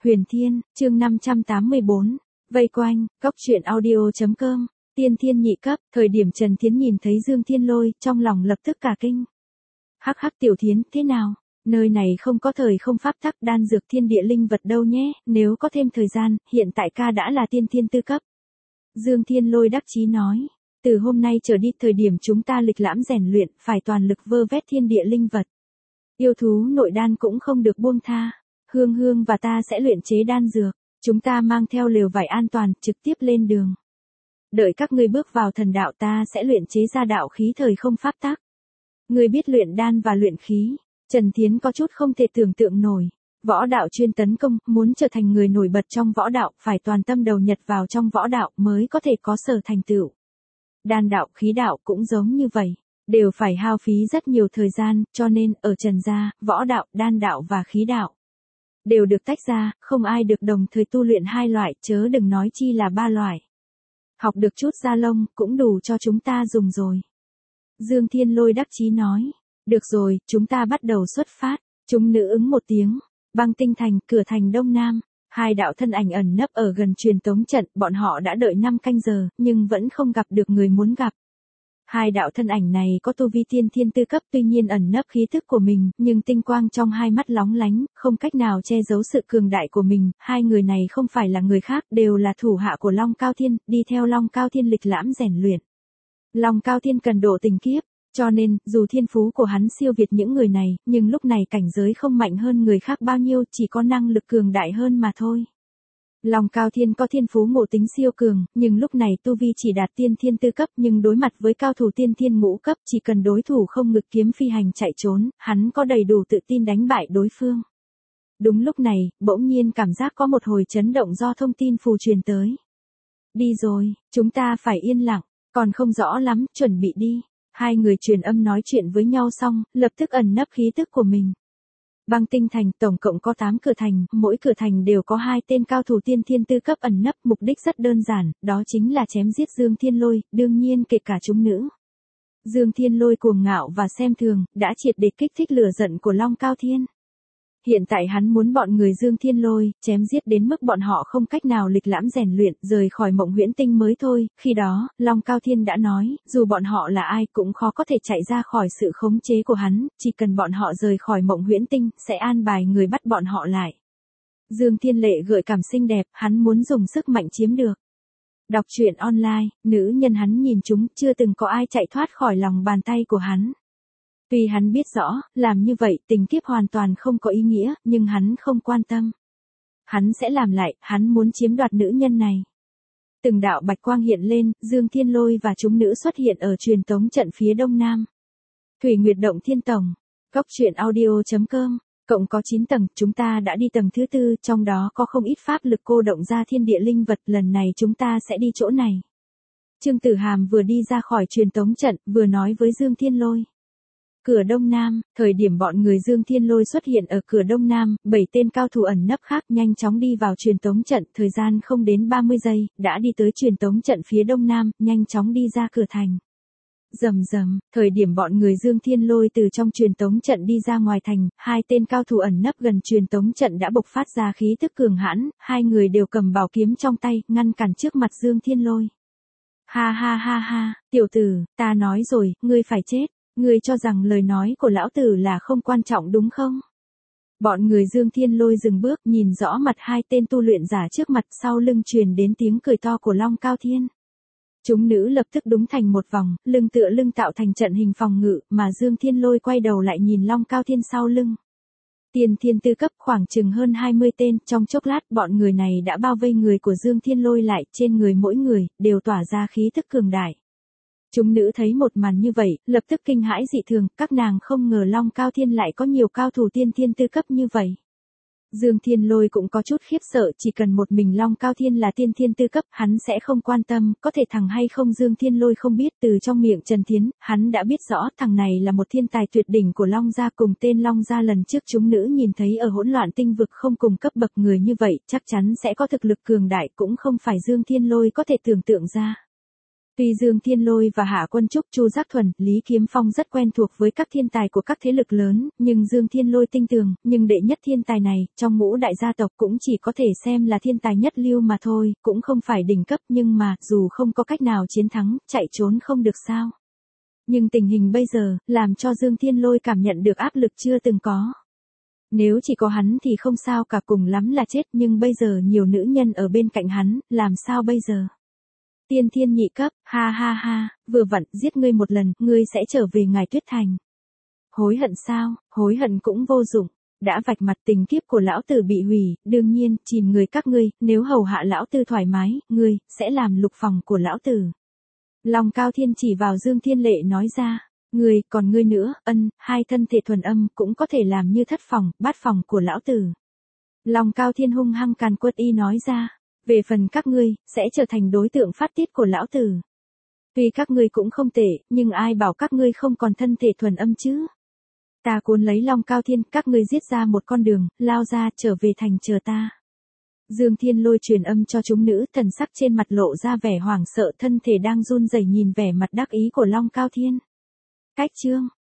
Huyền Thiên, chương 584, vây quanh, góc truyện audio.com, tiên thiên nhị cấp, thời điểm Trần Thiến nhìn thấy Dương Thiên Lôi, trong lòng lập tức cả kinh. Hắc hắc Tiểu Thiến, thế nào? Nơi này không có thời không pháp tắc đan dược thiên địa linh vật đâu nhé, nếu có thêm thời gian, hiện tại ca đã là tiên thiên tư cấp. Dương Thiên Lôi đắc chí nói, từ hôm nay trở đi thời điểm chúng ta lịch lãm rèn luyện, phải toàn lực vơ vét thiên địa linh vật. Yêu thú nội đan cũng không được buông tha, Hương Hương và ta sẽ luyện chế đan dược, chúng ta mang theo lều vải an toàn, trực tiếp lên đường. Đợi các ngươi bước vào thần đạo ta sẽ luyện chế ra đạo khí thời không pháp tắc. Ngươi biết luyện đan và luyện khí. Trần Thiến có chút không thể tưởng tượng nổi. Võ đạo chuyên tấn công, muốn trở thành người nổi bật trong võ đạo, phải toàn tâm đầu nhập vào trong võ đạo mới có thể có sở thành tựu. Đan đạo, khí đạo cũng giống như vậy, đều phải hao phí rất nhiều thời gian, cho nên ở Trần gia, võ đạo, đan đạo và khí đạo đều được tách ra, không ai được đồng thời tu luyện hai loại, chớ đừng nói chi là ba loại. Học được chút da lông, cũng đủ cho chúng ta dùng rồi. Dương Thiên Lôi đắc chí nói. Được rồi, chúng ta bắt đầu xuất phát. Chúng nữ ứng một tiếng. Băng Tinh Thành, cửa thành Đông Nam. Hai đạo thân ảnh ẩn nấp ở gần truyền tống trận, bọn họ đã đợi 5 canh giờ, nhưng vẫn không gặp được người muốn gặp. Hai đạo thân ảnh này có tu vi tiên thiên tư cấp, tuy nhiên ẩn nấp khí thức của mình, nhưng tinh quang trong hai mắt lóng lánh, không cách nào che giấu sự cường đại của mình. Hai người này không phải là người khác, đều là thủ hạ của Long Cao Thiên, đi theo Long Cao Thiên lịch lãm rèn luyện. Long Cao Thiên cần độ tình kiếp, cho nên, dù thiên phú của hắn siêu việt những người này, nhưng lúc này cảnh giới không mạnh hơn người khác bao nhiêu, chỉ có năng lực cường đại hơn mà thôi. Long Cao Thiên có thiên phú ngộ tính siêu cường, nhưng lúc này tu vi chỉ đạt tiên thiên tư cấp, nhưng đối mặt với cao thủ tiên thiên ngũ cấp, chỉ cần đối thủ không ngực kiếm phi hành chạy trốn, hắn có đầy đủ tự tin đánh bại đối phương. Đúng lúc này, bỗng nhiên cảm giác có một hồi chấn động do thông tin phù truyền tới. Đi rồi, chúng ta phải yên lặng, còn không rõ lắm, chuẩn bị đi. Hai người truyền âm nói chuyện với nhau xong, lập tức ẩn nấp khí tức của mình. Băng Tinh Thành tổng cộng có 8 cửa thành, mỗi cửa thành đều có 2 tên cao thủ tiên thiên tư cấp ẩn nấp, mục đích rất đơn giản, đó chính là chém giết Dương Thiên Lôi, đương nhiên kể cả chúng nữ. Dương Thiên Lôi cuồng ngạo và xem thường, đã triệt để kích thích lửa giận của Long Cao Thiên. Hiện tại hắn muốn bọn người Dương Thiên Lôi, chém giết đến mức bọn họ không cách nào lịch lãm rèn luyện, rời khỏi Mộng Huyễn Tinh mới thôi. Khi đó, Long Cao Thiên đã nói, dù bọn họ là ai cũng khó có thể chạy ra khỏi sự khống chế của hắn, chỉ cần bọn họ rời khỏi Mộng Huyễn Tinh, sẽ an bài người bắt bọn họ lại. Dương Thiên Lệ gợi cảm xinh đẹp, hắn muốn dùng sức mạnh chiếm được. Đọc truyện online, nữ nhân hắn nhìn chúng, chưa từng có ai chạy thoát khỏi lòng bàn tay của hắn. Tuy hắn biết rõ, làm như vậy tình kiếp hoàn toàn không có ý nghĩa, nhưng hắn không quan tâm. Hắn sẽ làm lại, hắn muốn chiếm đoạt nữ nhân này. Từng đạo bạch quang hiện lên, Dương Thiên Lôi và chúng nữ xuất hiện ở truyền tống trận phía đông nam. Thủy Nguyệt Động Thiên Tổng, góc truyện audio.com, cộng có 9 tầng, chúng ta đã đi tầng thứ 4, trong đó có không ít pháp lực cô động ra thiên địa linh vật, lần này chúng ta sẽ đi chỗ này. Trương Tử Hàm vừa đi ra khỏi truyền tống trận, vừa nói với Dương Thiên Lôi. Cửa Đông Nam, thời điểm bọn người Dương Thiên Lôi xuất hiện ở cửa Đông Nam, 7 tên cao thủ ẩn nấp khác nhanh chóng đi vào truyền tống trận, thời gian không đến 30 giây, đã đi tới truyền tống trận phía Đông Nam, nhanh chóng đi ra cửa thành. Rầm rầm, thời điểm bọn người Dương Thiên Lôi từ trong truyền tống trận đi ra ngoài thành, 2 tên cao thủ ẩn nấp gần truyền tống trận đã bộc phát ra khí tức cường hãn, 2 người đều cầm bảo kiếm trong tay, ngăn cản trước mặt Dương Thiên Lôi. Ha ha ha ha, tiểu tử, ta nói rồi, ngươi phải chết. Ngươi cho rằng lời nói của lão tử là không quan trọng đúng không? Bọn người Dương Thiên Lôi dừng bước, nhìn rõ mặt 2 tên tu luyện giả trước mặt, sau lưng truyền đến tiếng cười to của Long Cao Thiên. Chúng nữ lập tức đúng thành một vòng, lưng tựa lưng tạo thành trận hình phòng ngự, mà Dương Thiên Lôi quay đầu lại nhìn Long Cao Thiên sau lưng. Tiên thiên tư cấp khoảng chừng hơn 20 tên, trong chốc lát bọn người này đã bao vây người của Dương Thiên Lôi lại, trên người mỗi người, đều tỏa ra khí tức cường đại. Chúng nữ thấy một màn như vậy, lập tức kinh hãi dị thường, các nàng không ngờ Long Cao Thiên lại có nhiều cao thủ tiên thiên tư cấp như vậy. Dương Thiên Lôi cũng có chút khiếp sợ, chỉ cần một mình Long Cao Thiên là tiên thiên tư cấp, hắn sẽ không quan tâm, có thể thằng hay không Dương Thiên Lôi không biết, từ trong miệng Trần Thiến, hắn đã biết rõ thằng này là một thiên tài tuyệt đỉnh của Long gia, cùng tên Long gia lần trước chúng nữ nhìn thấy ở hỗn loạn tinh vực không cùng cấp bậc người như vậy, chắc chắn sẽ có thực lực cường đại, cũng không phải Dương Thiên Lôi có thể tưởng tượng ra. Tuy Dương Thiên Lôi và Hạ Quân Trúc, Chu Giác Thuần, Lý Kiếm Phong rất quen thuộc với các thiên tài của các thế lực lớn, nhưng Dương Thiên Lôi tin tưởng, nhưng đệ nhất thiên tài này, trong ngũ đại gia tộc cũng chỉ có thể xem là thiên tài nhất lưu mà thôi, cũng không phải đỉnh cấp, nhưng mà, dù không có cách nào chiến thắng, chạy trốn không được sao. Nhưng tình hình bây giờ, làm cho Dương Thiên Lôi cảm nhận được áp lực chưa từng có. Nếu chỉ có hắn thì không sao cả, cùng lắm là chết, nhưng bây giờ nhiều nữ nhân ở bên cạnh hắn, làm sao bây giờ? Tiên thiên nhị cấp, ha ha ha, vừa vặn, giết ngươi một lần, ngươi sẽ trở về Ngải Tuyết Thành. Hối hận sao, hối hận cũng vô dụng, đã vạch mặt, tình kiếp của lão tử bị hủy, đương nhiên, chìm người các ngươi, nếu hầu hạ lão tử thoải mái, ngươi, sẽ làm lục phòng của lão tử. Long Cao Thiên chỉ vào Dương Thiên Lệ nói ra, ngươi, còn ngươi nữa, hai thân thể thuần âm, cũng có thể làm như thất phòng, bát phòng của lão tử. Long Cao Thiên hung hăng càn quật y nói ra. Về phần các ngươi, sẽ trở thành đối tượng phát tiết của lão tử. Tuy các ngươi cũng không tệ, nhưng ai bảo các ngươi không còn thân thể thuần âm chứ? Ta cuốn lấy Long Cao Thiên, các ngươi giết ra một con đường, lao ra, trở về thành chờ ta. Dương Thiên Lôi truyền âm cho chúng nữ, thần sắc trên mặt lộ ra vẻ hoảng sợ, thân thể đang run rẩy nhìn vẻ mặt đắc ý của Long Cao Thiên. Cách chương